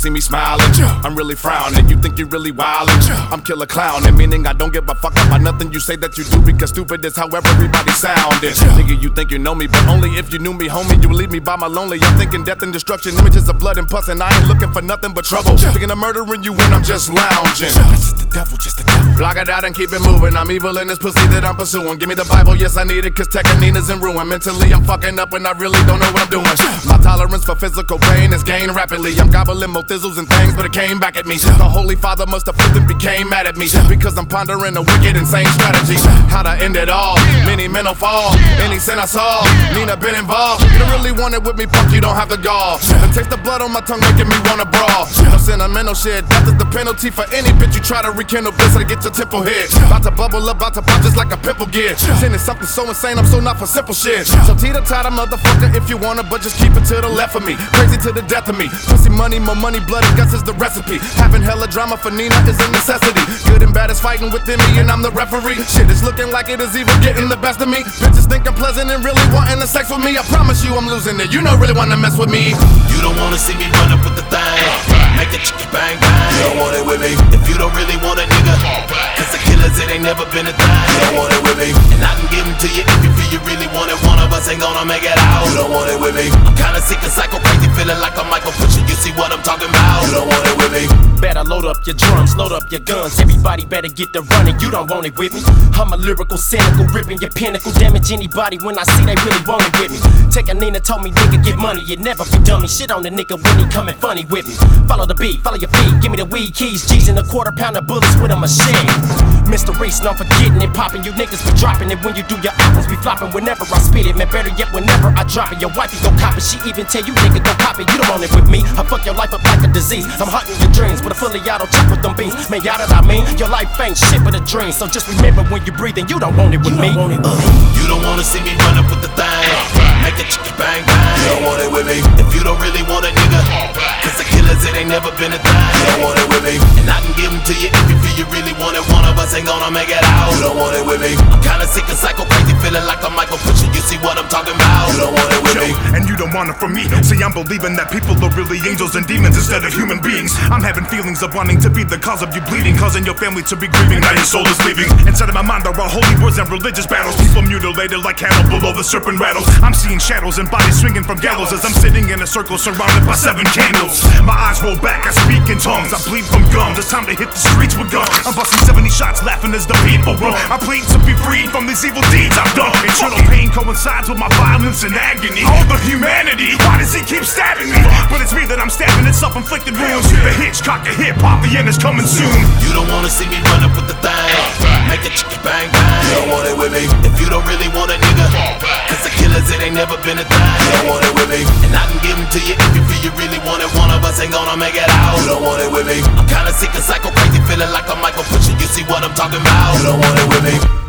see me smiling. I'm really frowning, you think you really wildin'. I'm killer clowning, meaning I don't give a fuck about nothing you say that you do, because stupid is how everybody sounding. Nigga, you think you know me, but only if you knew me, homie. You would leave me by my lonely. I'm thinking death and destruction, images of blood and pus, and I ain't looking for nothing but trouble. Thinking of murdering you when I'm just lounging. That's just the devil, just the devil. Block it out and keep it moving. I'm evil in this pussy that I'm pursuing. Give me the Bible, yes I need it, cause Tekanina's in ruin. Mentally I'm fucking up and I really don't know what I'm doing. My tolerance for physical pain is gained rapidly. I'm gobbling more thizzles and things, but it came back at me. The Holy Father must have flipped and became mad at me, because I'm pondering a wicked, insane strategy. How to end it all, many men will fall. Any sin I saw, Nina been involved. You don't really want it with me, fuck, you don't have the gall. The taste of blood on my tongue making me wanna brawl. No sentimental shit, death is the penalty for any bitch you try to rekindle bliss to get your temple hit. About to bubble up, about to pop just like a pimple get. Sin is something so insane, I'm so not for simple shit. So teeter-totter motherfucker if you wanna, but just keep it to the left of me. Crazy to the death of me. Pussy money, more money, blood and guts is the recipe. Having hella drama for Nina is a necessity. Good and bad is fighting within me and I'm the referee. Shit is looking like it is even getting the best of me. Bitches think I'm pleasant and really wanting the sex with me. I promise you I'm losing it, you don't really wanna mess with me. You don't wanna see me run up with the thing, make the chickie bang bang. You don't want it with me if you don't really want a nigga, cause the killers it ain't never been a thing. You don't want it with me, and I can give them to you if you feel you really want it. One of us ain't gonna make it out. You don't want it with me. I'm kinda sick and psycho crazy, feeling like I'm Michael Pusher. You see what I'm talking about? You don't want it with me. Better load up your drums, load up your guns. Everybody better get to running, you don't want it with me. I'm a lyrical, cynical, ripping your pinnacle. Damage anybody when I see they really want it with me. Tekanina told me, nigga, get money, you never be dummy. Shit on the nigga when he coming funny with me. Follow the beat, follow your feet, give me the weed keys, G's and a quarter-pounder bullets with a machine. Mr. Reese, no forgetting it, popping. You niggas be dropping it when you do your albums, be flopping whenever I spit it. Man, better yet, whenever I drop it. Your wifey go cop it, she even tell you nigga go cop it. You don't want it with me, I fuck your life up like a disease. I'm hunting your dreams with a fully auto chop with them beans. Man, y'all that I mean, your life ain't shit but a dream. So just remember when you're breathing, you don't want it with me. You don't wanna see me run up with the thing, make the chickie bang bang. You don't want it with me if you don't really want a nigga, cause the killers it ain't never been a thing. You don't want it with me, and I can give them to you if you feel you really want it. One of us ain't gonna make it out. You don't want it with me. I'm kinda sick and psycho crazy, feeling like I'm Michael Pusher. You see what I'm talking about? You don't want it with me, and you don't want it from me. See, I'm believing that people are really angels and demons instead of human beings. I'm having feelings of wanting to be the cause of you bleeding, causing your family to be grieving. Now your soul is leaving. Inside of my mind there are holy words and religious battles. People mutilated like cattle below the serpent rattles. I'm seeing shadows and bodies swinging from gallows as I'm sitting in a circle surrounded by 7 candles. My eyes roll back, I speak in tongues. I bleed from gums. It's time to hit the streets with guns. I'm busting 70 shots, laughing as the people run. I plead to be freed from these evil deeds I've done. Internal pain coincides with my violence and agony. All the humanity, why does he keep stabbing me? But it's me that I'm stabbing, it's self-inflicted wounds. The Hitchcock of hip-hop, the end is coming soon. You don't wanna see me run up with the thing, make the chickie bang bang. You don't want it with me if you don't really want a nigga, cause the killers it ain't never been a thing. You don't want it with me, and I can give them to you if you feel you really want it. One of us ain't gonna make it out. You don't want it with me. I'm kinda sick and psycho crazy, feeling like I'm Michael Pusher. You see what I'm talking about? You don't want it with me.